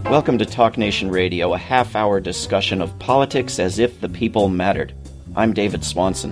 Welcome to Talk Nation Radio, a half-hour discussion of politics as if the people mattered. I'm David Swanson.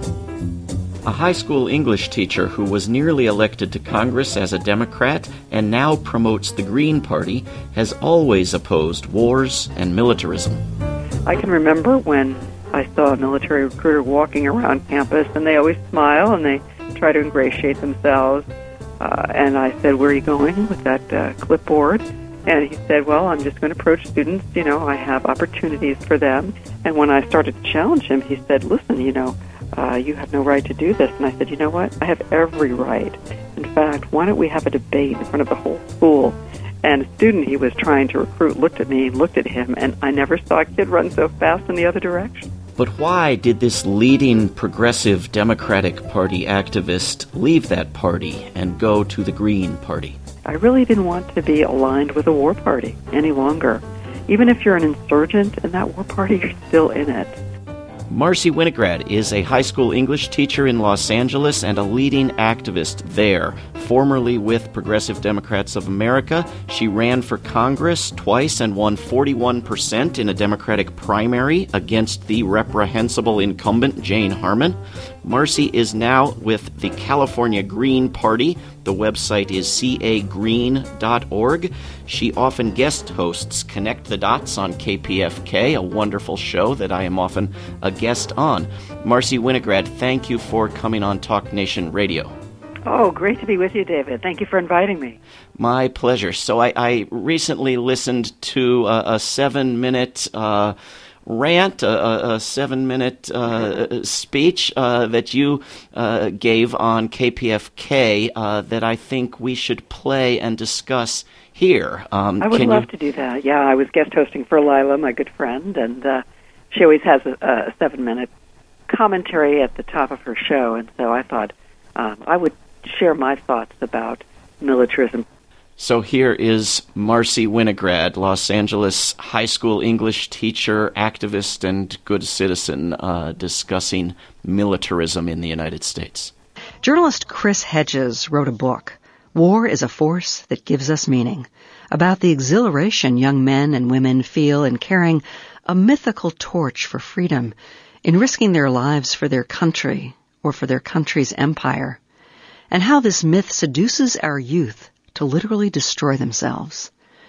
A high school English teacher who was nearly elected to Congress as a Democrat and now promotes the Green Party has always opposed wars and militarism. I can remember when I saw a military recruiter walking around campus, and they always smile and they try to ingratiate themselves. And I said, "Where are you going with that clipboard?" And he said, "Well, I'm just going to approach students. I have opportunities for them." And when I started to challenge him, he said, "Listen, you have no right to do this." And I said, "You know what? I have every right. In fact, why don't we have a debate in front of the whole school?" And a student he was trying to recruit looked at me and looked at him, and I never saw a kid run so fast in the other direction. But why did this leading progressive Democratic Party activist leave that party and go to the Green Party? I really didn't want to be aligned with a war party any longer. Even if you're an insurgent in that war party, you're still in it. Marcy Winograd is a high school English teacher in Los Angeles and a leading activist there. Formerly with Progressive Democrats of America, she ran for Congress twice and won 41% in a Democratic primary against the reprehensible incumbent Jane Harman. Marcy is now with the California Green Party. The website is cagreen.org. She often guest hosts Connect the Dots on KPFK, a wonderful show that I am often a guest on. Marcy Winograd, thank you for coming on Talk Nation Radio. Oh, great to be with you, David. Thank you for inviting me. My pleasure. So I recently listened to a 7-minute rant, a 7-minute speech that you gave on KPFK that I think we should play and discuss here. I would love to do that. Yeah, I was guest hosting for Lila, my good friend, and she always has a 7-minute commentary at the top of her show, and so I thought I would share my thoughts about militarism. So here is Marcy Winograd, Los Angeles high school English teacher, activist, and good citizen, discussing militarism in the United States. Journalist Chris Hedges wrote a book, War is a Force That Gives Us Meaning, about the exhilaration young men and women feel in carrying a mythical torch for freedom, in risking their lives for their country or for their country's empire, and how this myth seduces our youth to literally destroy themselves.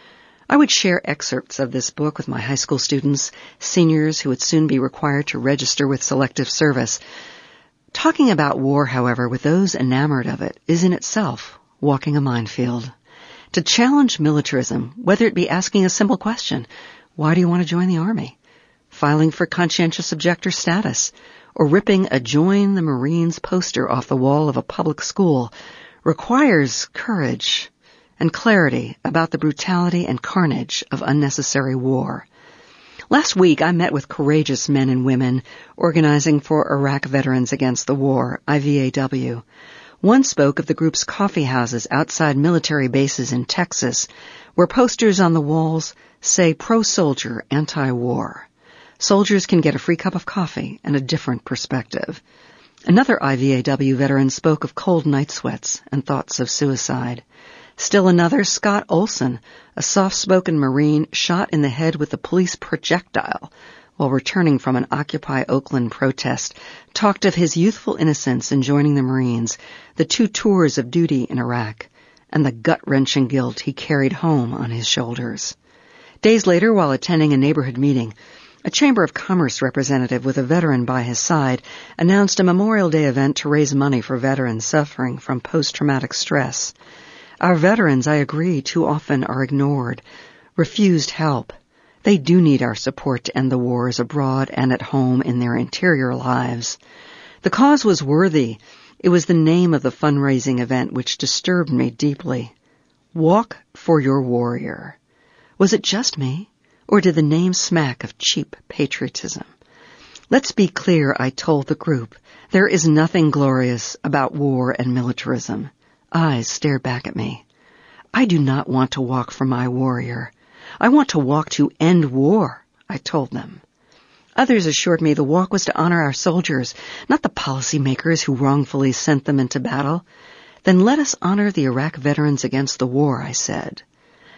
I would share excerpts of this book with my high school students, seniors who would soon be required to register with Selective Service. Talking about war, however, with those enamored of it is in itself walking a minefield. To challenge militarism, whether it be asking a simple question, why do you want to join the Army? Filing for conscientious objector status, or ripping a Join the Marines poster off the wall of a public school, requires courage and clarity about the brutality and carnage of unnecessary war. Last week, I met with courageous men and women organizing for Iraq Veterans Against the War, IVAW. One spoke of the group's coffee houses outside military bases in Texas, where posters on the walls say pro-soldier, anti-war. Soldiers can get a free cup of coffee and a different perspective. Another IVAW veteran spoke of cold night sweats and thoughts of suicide. Still another, Scott Olson, a soft-spoken Marine shot in the head with a police projectile while returning from an Occupy Oakland protest, talked of his youthful innocence in joining the Marines, the 2 tours of duty in Iraq, and the gut-wrenching guilt he carried home on his shoulders. Days later, while attending a neighborhood meeting, a Chamber of Commerce representative with a veteran by his side announced a Memorial Day event to raise money for veterans suffering from post-traumatic stress. Our veterans, I agree, too often are ignored, refused help. They do need our support to end the wars abroad and at home in their interior lives. The cause was worthy. It was the name of the fundraising event which disturbed me deeply. Walk for your warrior. Was it just me? Or did the name smack of cheap patriotism? Let's be clear, I told the group. There is nothing glorious about war and militarism. Eyes stared back at me. I do not want to walk for my warrior. I want to walk to end war, I told them. Others assured me the walk was to honor our soldiers, not the policymakers who wrongfully sent them into battle. Then let us honor the Iraq Veterans Against the War, I said.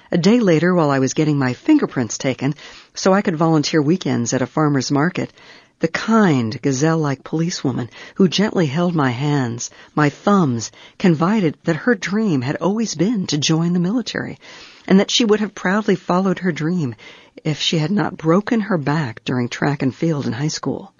A day later, while I was getting my fingerprints taken so I could volunteer weekends at a farmer's market, the kind, gazelle-like policewoman who gently held my hands, my thumbs, confided that her dream had always been to join the military, and that she would have proudly followed her dream if she had not broken her back during track and field in high school.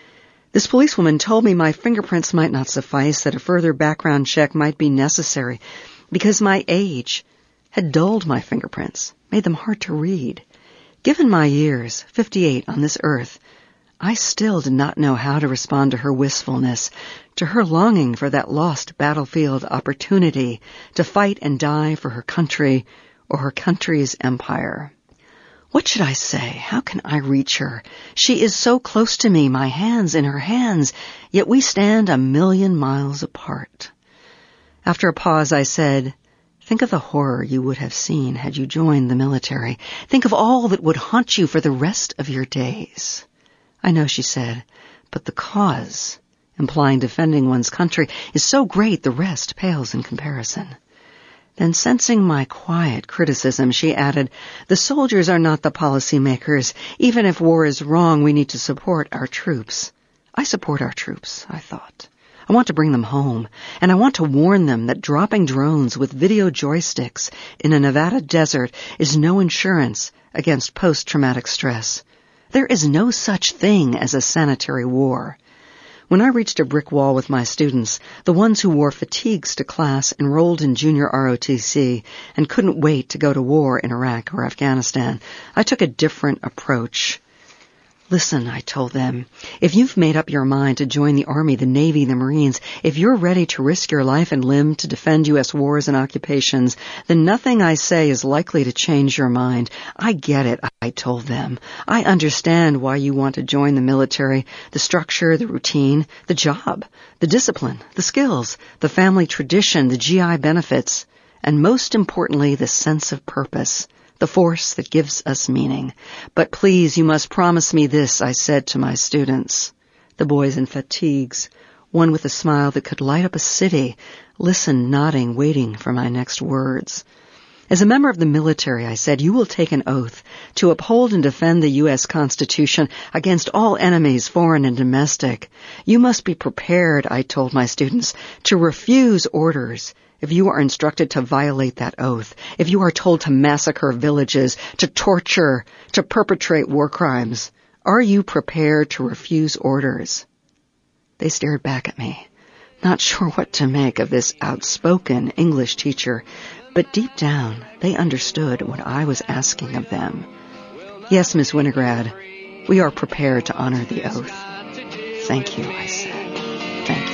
This policewoman told me my fingerprints might not suffice, that a further background check might be necessary, because my age had dulled my fingerprints, made them hard to read. Given my years, 58 on this earth, I still did not know how to respond to her wistfulness, to her longing for that lost battlefield opportunity to fight and die for her country or her country's empire. What should I say? How can I reach her? She is so close to me, my hands in her hands, yet we stand 1,000,000 miles apart. After a pause, I said, "Think of the horror you would have seen had you joined the military. Think of all that would haunt you for the rest of your days." "I know," she said, "but the cause," implying defending one's country, "is so great the rest pales in comparison." Then, sensing my quiet criticism, she added, "The soldiers are not the policy makers. Even if war is wrong, we need to support our troops." I support our troops, I thought. I want to bring them home, and I want to warn them that dropping drones with video joysticks in a Nevada desert is no insurance against post-traumatic stress. There is no such thing as a sanitary war. When I reached a brick wall with my students, the ones who wore fatigues to class, enrolled in junior ROTC, and couldn't wait to go to war in Iraq or Afghanistan, I took a different approach. "Listen," I told them, "if you've made up your mind to join the Army, the Navy, the Marines, if you're ready to risk your life and limb to defend U.S. wars and occupations, then nothing I say is likely to change your mind. I get it," I told them. "I understand why you want to join the military, the structure, the routine, the job, the discipline, the skills, the family tradition, the GI benefits, and most importantly, the sense of purpose. The force that gives us meaning. But please, you must promise me this," I said to my students. The boys in fatigues, one with a smile that could light up a city, listened, nodding, waiting for my next words. "As a member of the military," I said, "you will take an oath to uphold and defend the U.S. Constitution against all enemies, foreign and domestic. You must be prepared," I told my students, "to refuse orders if you are instructed to violate that oath, if you are told to massacre villages, to torture, to perpetrate war crimes. Are you prepared to refuse orders?" They stared back at me, not sure what to make of this outspoken English teacher, but deep down they understood what I was asking of them. "Yes, Miss Winograd, we are prepared to honor the oath." "Thank you," I said. "Thank you."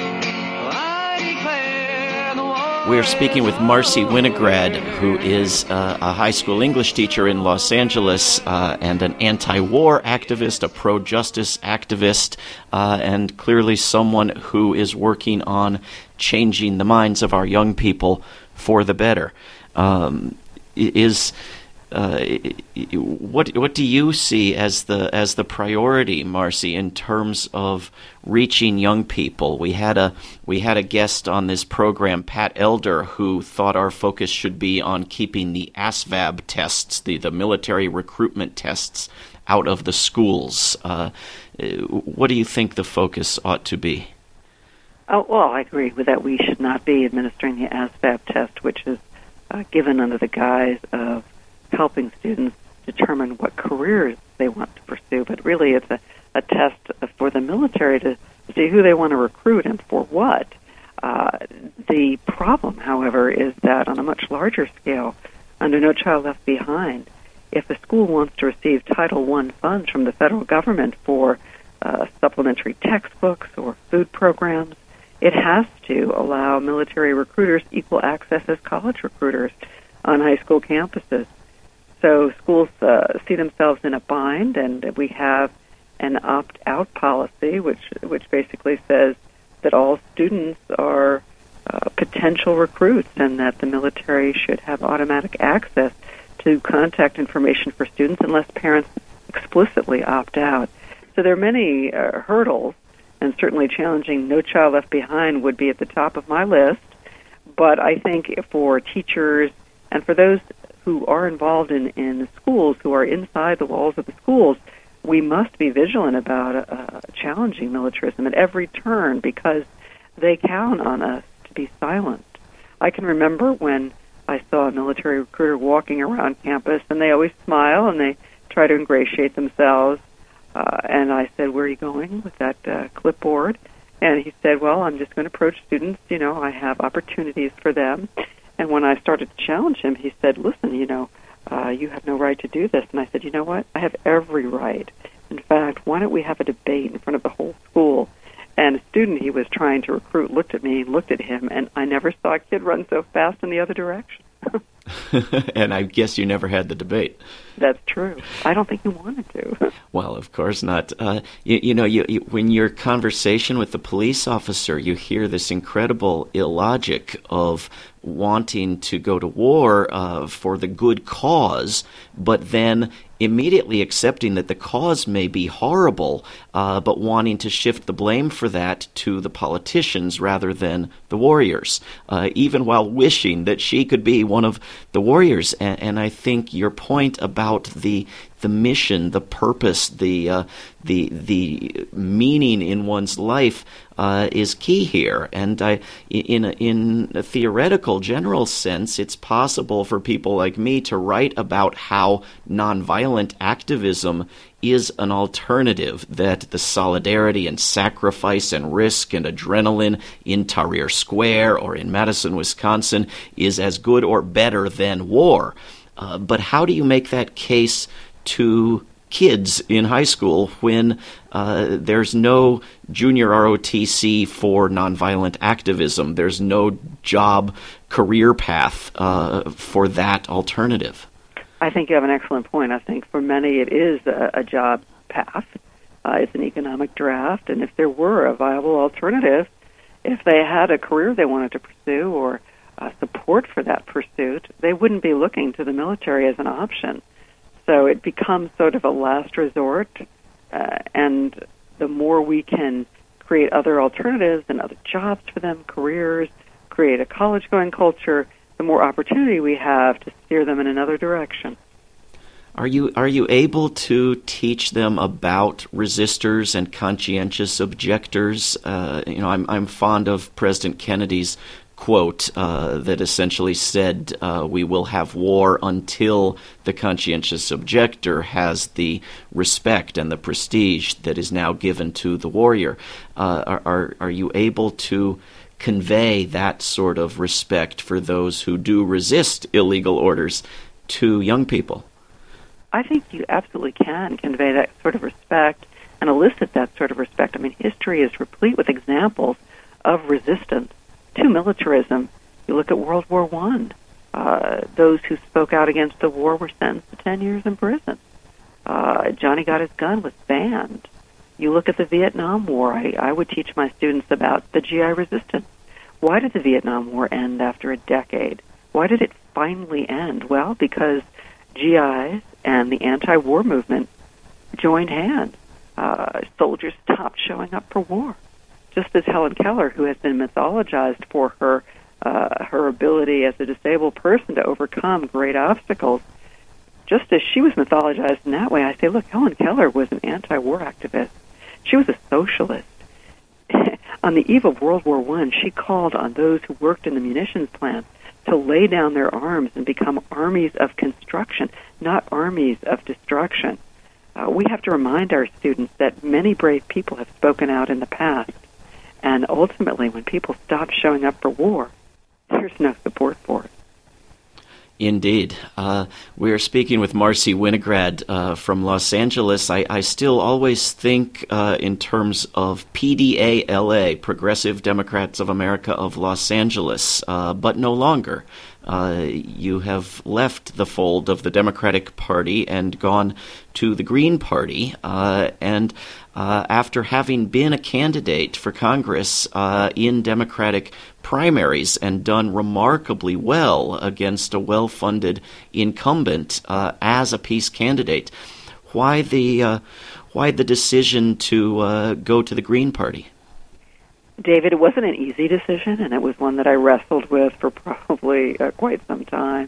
We're speaking with Marcy Winograd, who is a high school English teacher in Los Angeles and an anti-war activist, a pro-justice activist, and clearly someone who is working on changing the minds of our young people for the better. What do you see as the priority, Marcy, in terms of reaching young people? We had a guest on this program, Pat Elder, who thought our focus should be on keeping the ASVAB tests, the military recruitment tests, out of the schools. What do you think the focus ought to be? Oh, well, I agree with that. We should not be administering the ASVAB test, which is given under the guise of helping students determine what careers they want to pursue, but really it's a test for the military to see who they want to recruit and for what. The problem, however, is that on a much larger scale, under No Child Left Behind, if a school wants to receive Title I funds from the federal government for supplementary textbooks or food programs, it has to allow military recruiters equal access as college recruiters on high school campuses. So schools see themselves in a bind, and we have an opt-out policy, which basically says that all students are potential recruits and that the military should have automatic access to contact information for students unless parents explicitly opt out. So there are many hurdles, and certainly challenging No Child Left Behind would be at the top of my list. But I think for teachers and for those who are involved in the schools, who are inside the walls of the schools, we must be vigilant about challenging militarism at every turn because they count on us to be silent. I can remember when I saw a military recruiter walking around campus, and they always smile and they try to ingratiate themselves. And I said, "Where are you going with that clipboard?" And he said, "Well, I'm just going to approach students. You know, I have opportunities for them." And when I started to challenge him, he said, "Listen, you have no right to do this." And I said, "You know what? I have every right. In fact, why don't we have a debate in front of the whole school?" And a student he was trying to recruit looked at me and looked at him, and I never saw a kid run so fast in the other direction. And I guess you never had the debate. That's true. I don't think you wanted to. Well, of course not. When your conversation with the police officer, you hear this incredible illogic of wanting to go to war for the good cause, but then immediately accepting that the cause may be horrible, but wanting to shift the blame for that to the politicians rather than the warriors, even while wishing that she could be one of the warriors. And I think your point about the mission, the purpose, the meaning in one's life is key here. And in a theoretical, general sense, it's possible for people like me to write about how nonviolent activism is an alternative, that the solidarity and sacrifice and risk and adrenaline in Tahrir Square or in Madison, Wisconsin is as good or better than war. But how do you make that case to kids in high school when there's no junior ROTC for nonviolent activism? There's no job career path for that alternative. I think you have an excellent point. I think for many it is a job path. It's an economic draft, and if there were a viable alternative, if they had a career they wanted to pursue or support for that pursuit, they wouldn't be looking to the military as an option. So it becomes sort of a last resort, and the more we can create other alternatives and other jobs for them, careers, create a college-going culture, the more opportunity we have to steer them in another direction. Are you able to teach them about resistors and conscientious objectors? I'm fond of President Kennedy's quote that essentially said, "We will have war until the conscientious objector has the respect and the prestige that is now given to the warrior." Are you able to convey that sort of respect for those who do resist illegal orders to young people? I think you absolutely can convey that sort of respect and elicit that sort of respect. I mean, history is replete with examples of resistance to militarism. You look at World War I. Those who spoke out against the war were sentenced to 10 years in prison. Johnny Got His Gun was banned. You look at the Vietnam War. I would teach my students about the GI resistance. Why did the Vietnam War end after a decade? Why did it finally end? Well, because GIs and the anti-war movement joined hands. Soldiers stopped showing up for war. Just as Helen Keller, who has been mythologized for her ability as a disabled person to overcome great obstacles, just as she was mythologized in that way, I say, look, Helen Keller was an anti-war activist. She was a socialist. On the eve of World War I, she called on those who worked in the munitions plants to lay down their arms and become armies of construction, not armies of destruction. We have to remind our students that many brave people have spoken out in the past. And ultimately, when people stop showing up for war, there's no support for it. Indeed. We are speaking with Marcy Winograd from Los Angeles. I still always think in terms of PDA-LA, Progressive Democrats of America of Los Angeles, but no longer. You have left the fold of the Democratic Party and gone to the Green Party, and after having been a candidate for Congress in Democratic primaries and done remarkably well against a well-funded incumbent as a peace candidate, why the decision to go to the Green Party? David, it wasn't an easy decision, and it was one that I wrestled with for probably quite some time.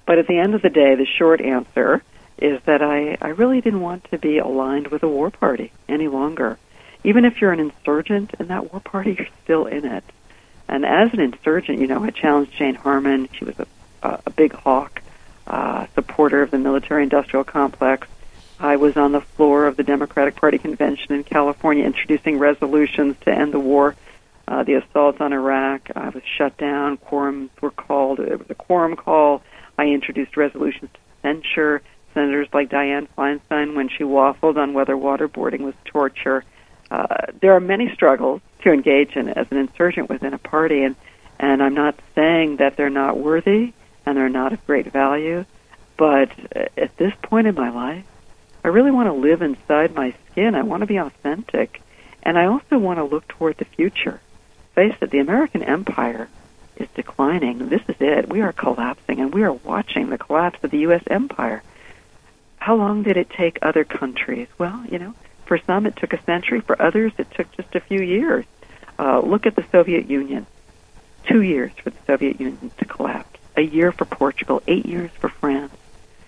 But at the end of the day, the short answer is that I really didn't want to be aligned with a war party any longer. Even if you're an insurgent in that war party, you're still in it. And as an insurgent, you know, I challenged Jane Harman. She was a big hawk, supporter of the military-industrial complex. I was on the floor of the Democratic Party convention in California introducing resolutions to end the war, the assault on Iraq. I was shut down. Quorums were called. It was a quorum call. I introduced resolutions to censure senators like Dianne Feinstein when she waffled on whether waterboarding was torture. There are many struggles to engage in as an insurgent within a party, and I'm not saying that they're not worthy and they're not of great value, but at this point in my life, I really want to live inside my skin. I want to be authentic, and I also want to look toward the future. Face it, the American empire is declining. This is it. We are collapsing, and we are watching the collapse of the U.S. empire. How long did it take other countries? Well, you know, for some it took a century. For others, it took just a few years. Look at the Soviet Union. 2 years for the Soviet Union to collapse. A year for Portugal. 8 years for France.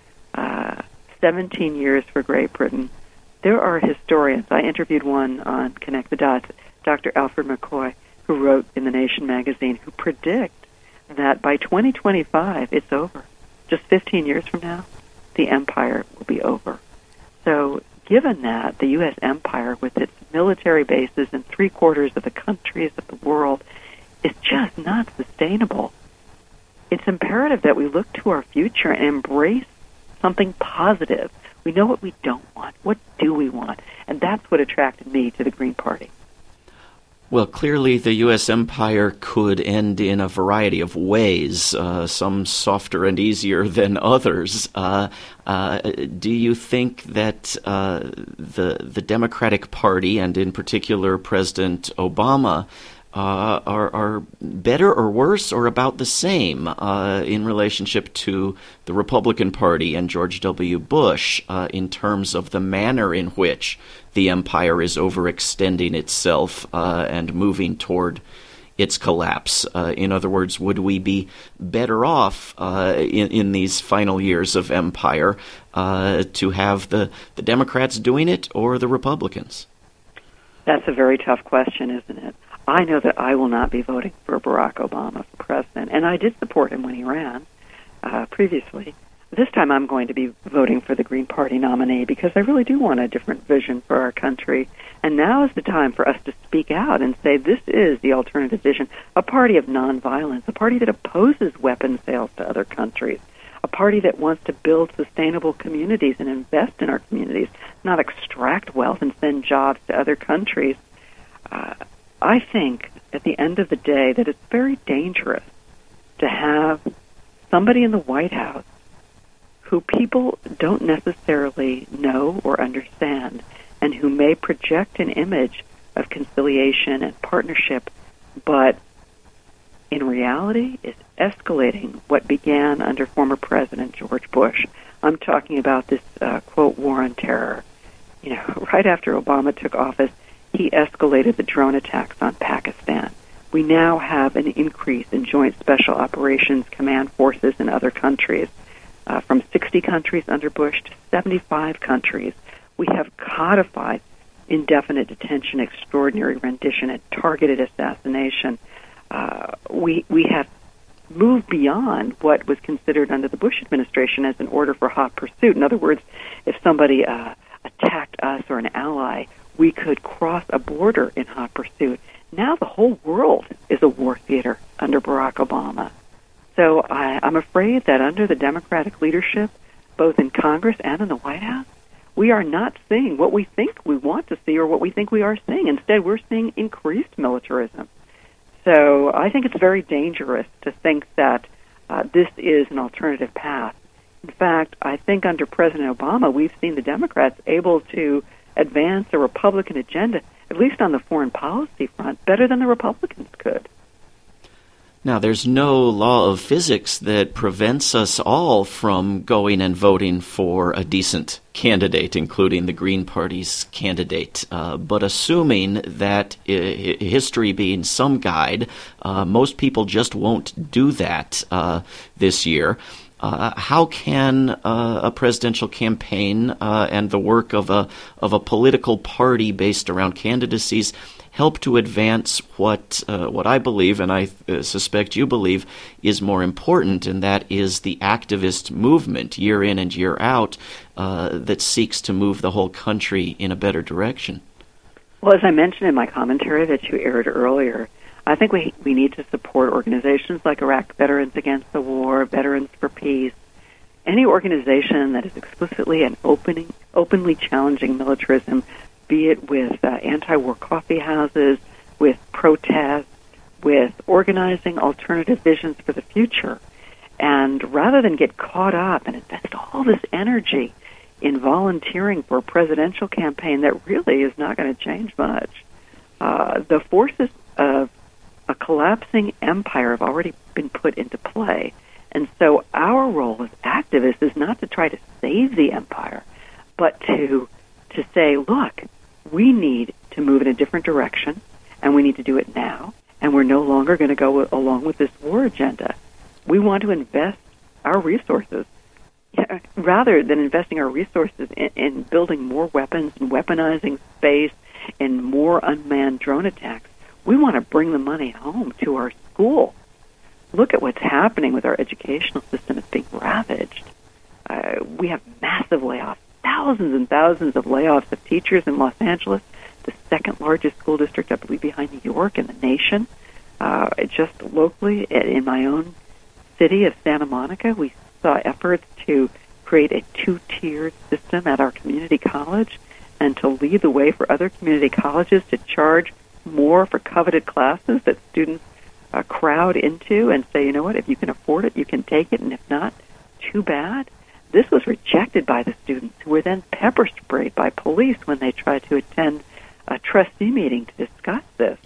17 years for Great Britain. There are historians. I interviewed one on Connect the Dots, Dr. Alfred McCoy, who wrote in The Nation magazine, who predict that by 2025, it's over. Just 15 years from now, the empire will be over. So given that the U.S. empire, with its military bases in 3/4 of the countries of the world, is just not sustainable, it's imperative that we look to our future and embrace something positive. We know what we don't want. What do we want? And that's what attracted me to the Green Party. Well, clearly the U.S. empire could end in a variety of ways, some softer and easier than others. Do you think that the Democratic Party, and in particular President Obama, are better or worse or about the same in relationship to the Republican Party and George W. Bush in terms of the manner in which the empire is overextending itself and moving toward its collapse? In other words, would we be better off in these final years of empire to have the Democrats doing it or the Republicans? That's a very tough question, isn't it? I know that I will not be voting for Barack Obama for president, and I did support him when he ran previously. This time I'm going to be voting for the Green Party nominee because I really do want a different vision for our country. And now is the time for us to speak out and say this is the alternative vision, a party of nonviolence, a party that opposes weapons sales to other countries, a party that wants to build sustainable communities and invest in our communities, not extract wealth and send jobs to other countries. I think at the end of the day that it's very dangerous to have somebody in the White House who people don't necessarily know or understand and who may project an image of conciliation and partnership, but in reality is escalating what began under former President George Bush. I'm talking about this, quote, war on terror. You know, right after Obama took office, he escalated the drone attacks on Pakistan. We now have an increase in Joint Special Operations Command forces in other countries, from 60 countries under Bush to 75 countries. We have codified indefinite detention, extraordinary rendition, and targeted assassination. We have moved beyond what was considered under the Bush administration as an order for hot pursuit. In other words, if somebody attacked us or an ally, we could cross a border in hot pursuit. Now the whole world is a war theater under Barack Obama. So I'm afraid that under the Democratic leadership, both in Congress and in the White House, we are not seeing what we think we want to see or what we think we are seeing. Instead, we're seeing increased militarism. So I think it's very dangerous to think that this is an alternative path. In fact, I think under President Obama, we've seen the Democrats able to advance a Republican agenda, at least on the foreign policy front, better than the Republicans could. Now, there's no law of physics that prevents us all from going and voting for a decent candidate, including the Green Party's candidate. But assuming that history being some guide, most people just won't do that this year. How can a presidential campaign and the work of a political party based around candidacies help to advance what I believe, and I suspect you believe, is more important, and that is the activist movement, year in and year out, that seeks to move the whole country in a better direction? Well, as I mentioned in my commentary that you aired earlier, I think we need to support organizations like Iraq Veterans Against the War, Veterans for Peace, any organization that is explicitly and openly challenging militarism, be it with anti-war coffee houses, with protests, with organizing alternative visions for the future. And rather than get caught up and invest all this energy in volunteering for a presidential campaign that really is not going to change much, the forces of a collapsing empire have already been put into play. And so our role as activists is not to try to save the empire, but to say, look, we need to move in a different direction, and we need to do it now, and we're no longer going to go along with this war agenda. We want to invest our resources. Rather than investing our resources in building more weapons and weaponizing space and more unmanned drone attacks, we want to bring the money home to our schools. Look at what's happening with our educational system. It's being ravaged. We have massive layoffs, thousands and thousands of layoffs of teachers in Los Angeles, the second largest school district, I believe, behind New York in the nation. Just locally, in my own city of Santa Monica, we saw efforts to create a two-tiered system at our community college and to lead the way for other community colleges to charge more for coveted classes that students crowd into and say, you know what, if you can afford it, you can take it, and if not, too bad. This was rejected by the students, who were then pepper sprayed by police when they tried to attend a trustee meeting to discuss this.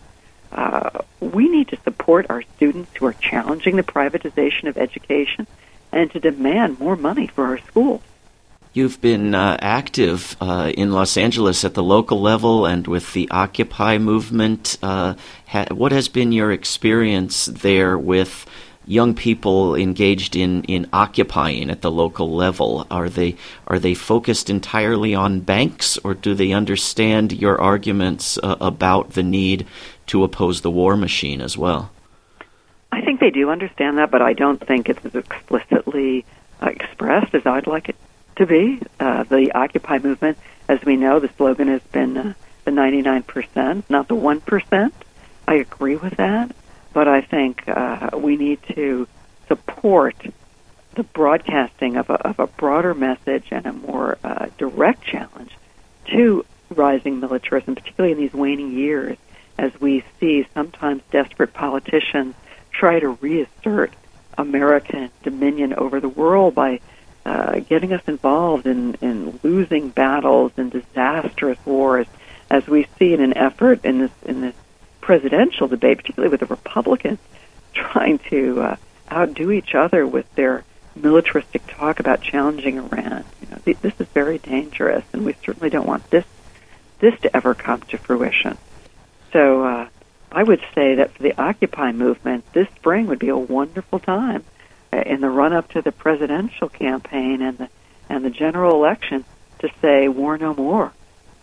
We need to support our students who are challenging the privatization of education and to demand more money for our schools. You've been active in Los Angeles at the local level and with the Occupy movement. What has been your experience there with young people engaged in occupying at the local level? Are they focused entirely on banks, or do they understand your arguments about the need to oppose the war machine as well? I think they do understand that, but I don't think it's as explicitly expressed as I'd like it to be. The Occupy movement, as we know, the slogan has been the 99%, not the 1%. I agree with that, but I think we need to support the broadcasting of a broader message and a more direct challenge to rising militarism, particularly in these waning years, as we see sometimes desperate politicians try to reassert American dominion over the world by getting us involved in losing battles and disastrous wars, as we see in an effort in this presidential debate, particularly with the Republicans trying to outdo each other with their militaristic talk about challenging Iran. This is very dangerous, and we certainly don't want this to ever come to fruition. So I would say that for the Occupy movement, this spring would be a wonderful time in the run-up to the presidential campaign and the general election to say war no more.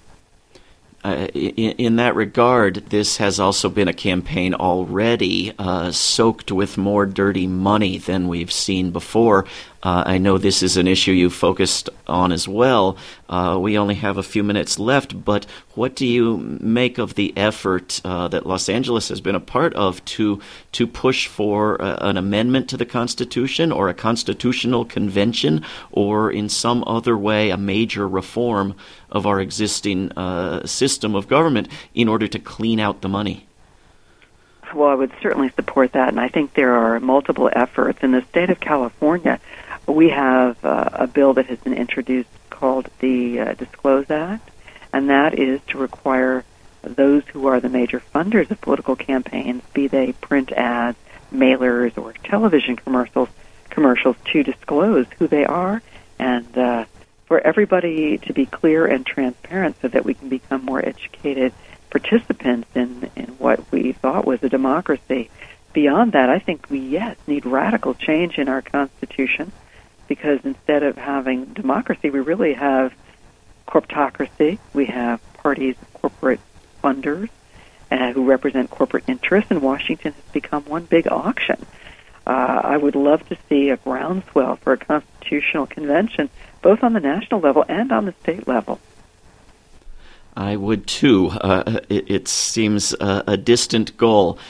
In that regard, this has also been a campaign already soaked with more dirty money than we've seen before. I know this is an issue you focused on as well. We only have a few minutes left, but what do you make of the effort that Los Angeles has been a part of to push for an amendment to the Constitution, or a constitutional convention, or in some other way a major reform of our existing system of government in order to clean out the money? Well, I would certainly support that, and I think there are multiple efforts. In the state of California, we have a bill that has been introduced called the Disclose Act, and that is to require those who are the major funders of political campaigns, be they print ads, mailers, or television commercials, to disclose who they are, and for everybody to be clear and transparent so that we can become more educated participants in what we thought was a democracy. Beyond that, I think we, need radical change in our Constitution because instead of having democracy, we really have corporatocracy. We have parties of corporate funders who represent corporate interests, and Washington has become one big auction. I would love to see a groundswell for a constitutional convention, both on the national level and on the state level. I would too. It seems a distant goal.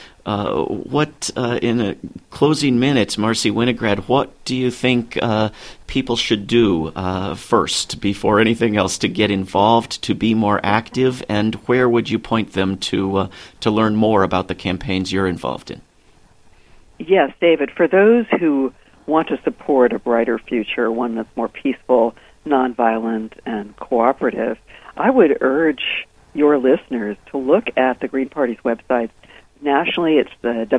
In closing minutes, Marcy Winograd, what do you think people should do first, before anything else, to get involved, to be more active, and where would you point them to learn more about the campaigns you're involved in? Yes, David, for those who want to support a brighter future, one that's more peaceful, nonviolent, and cooperative, I would urge your listeners to look at the Green Party's website. Nationally, it's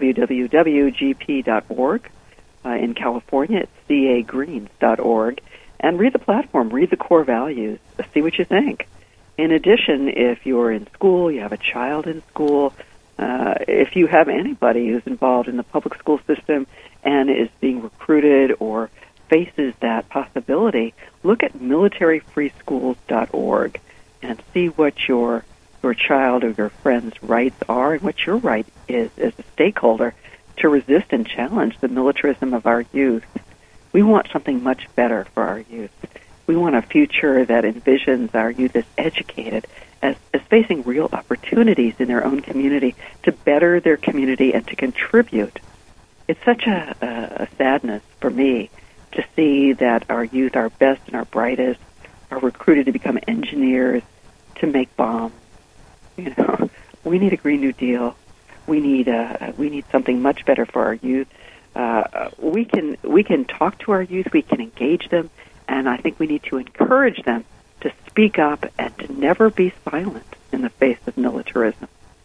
www.gp.org. In California, it's cagreens.org. And read the platform, read the core values, see what you think. In addition, if you're in school, you have a child in school, if you have anybody who's involved in the public school system and is being recruited or faces that possibility, look at militaryfreeschools.org and see what your child or your friend's rights are and what your right is as a stakeholder to resist and challenge the militarism of our youth. We want something much better for our youth. We want a future that envisions our youth as educated, as facing real opportunities in their own community to better their community and to contribute. It's such a sadness for me to see that our youth, our best and our brightest, are recruited to become engineers, to make bombs. You know, we need a Green New Deal. We need something much better for our youth. We can talk to our youth. We can engage them, and I think we need to encourage them to speak up and to never be silent in the face of militarism.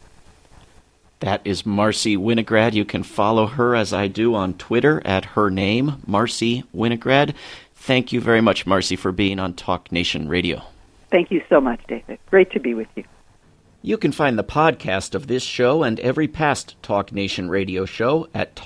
That is Marcy Winograd. You can follow her, as I do, on Twitter at her name, Marcy Winograd. Thank you very much, Marcy, for being on Talk Nation Radio. Thank you so much, David. Great to be with you. You can find the podcast of this show and every past Talk Nation Radio show at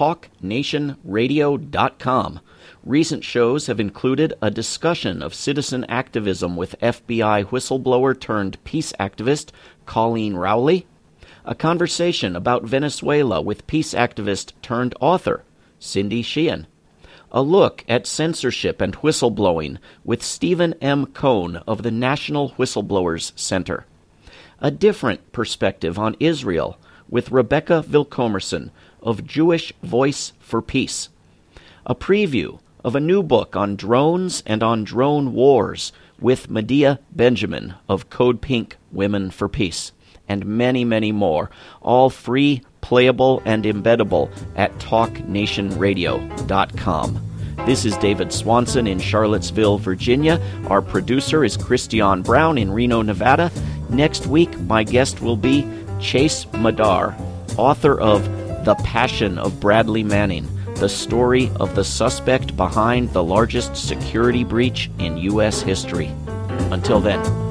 talknationradio.com. Recent shows have included a discussion of citizen activism with FBI whistleblower-turned-peace activist Colleen Rowley, a conversation about Venezuela with peace activist-turned-author Cindy Sheehan, a look at censorship and whistleblowing with Stephen M. Cohn of the National Whistleblowers Center, a different perspective on Israel with Rebecca Vilkomerson of Jewish Voice for Peace, a preview of a new book on drones and on drone wars with Medea Benjamin of Code Pink Women for Peace, and many, many more, all free, playable, and embeddable at TalkNationRadio.com. This is David Swanson in Charlottesville, Virginia. Our producer is Christian Brown in Reno, Nevada. Next week, my guest will be Chase Madar, author of The Passion of Bradley Manning, the story of the suspect behind the largest security breach in U.S. history. Until then.